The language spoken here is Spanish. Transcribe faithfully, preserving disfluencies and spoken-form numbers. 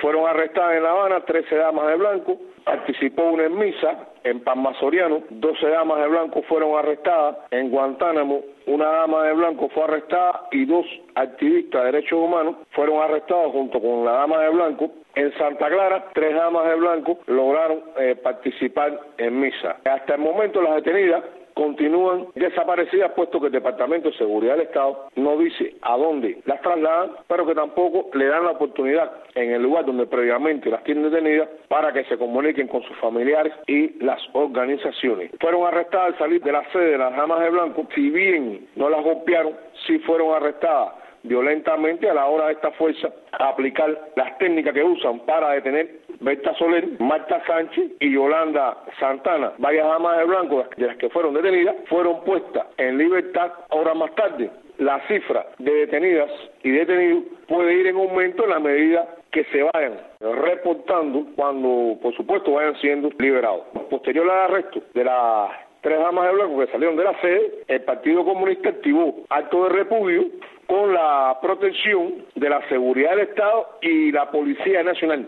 Fueron arrestadas en La Habana trece damas de blanco, participó una en misa en Palma Soriano, doce damas de blanco fueron arrestadas en Guantánamo, una dama de blanco fue arrestada y dos activistas de derechos humanos fueron arrestados junto con la dama de blanco. En Santa Clara, tres damas de blanco lograron eh, participar en misa. Hasta el momento las detenidas continúan desaparecidas, puesto que el Departamento de Seguridad del Estado no dice a dónde las trasladan, pero que tampoco le dan la oportunidad en el lugar donde previamente las tienen detenidas para que se comuniquen con sus familiares y las organizaciones. Fueron arrestadas al salir de la sede de las damas de blanco, si bien no las golpearon, sí fueron arrestadas violentamente a la hora de esta fuerza a aplicar las técnicas que usan para detener Berta Soler, Marta Sánchez y Yolanda Santana. Varias damas de blanco de las que fueron detenidas fueron puestas en libertad horas más tarde. La cifra de detenidas y detenidos puede ir en aumento en la medida que se vayan reportando cuando, por supuesto, vayan siendo liberados. Posterior al arresto de las tres damas de blanco que salieron de la sede, el Partido Comunista activó acto de repudio con la protección de la seguridad del Estado y la Policía Nacional.